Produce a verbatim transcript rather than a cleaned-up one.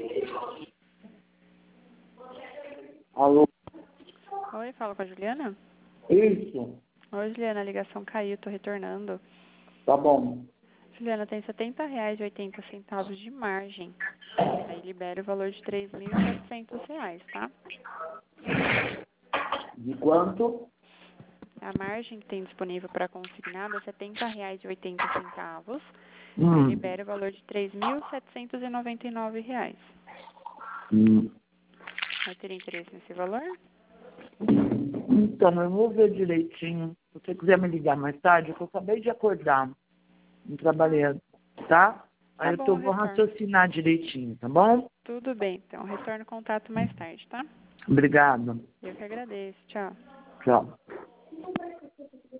Alô? Oi, fala com a Juliana? Isso. Oi, Juliana, a ligação caiu, tô retornando. Tá bom. Juliana, tem setenta reais e oitenta centavos de margem. Aí libera o valor de três mil e setecentos reais, tá? De quanto? A margem que tem disponível para consignado é setenta reais e oitenta centavos. Hum. Aí libera o valor de três mil setecentos e noventa e nove reais. Hum. Vai ter interesse nesse valor? Então, eu vou ver direitinho. Se você quiser me ligar mais tarde, eu acabei de acordar. Não trabalhei, tá? Aí Tá eu bom, tô, eu vou retorno. raciocinar direitinho, tá bom? Tudo bem, então. Retorno o contato mais tarde, tá? Obrigado. Eu que agradeço. Tchau. Tchau.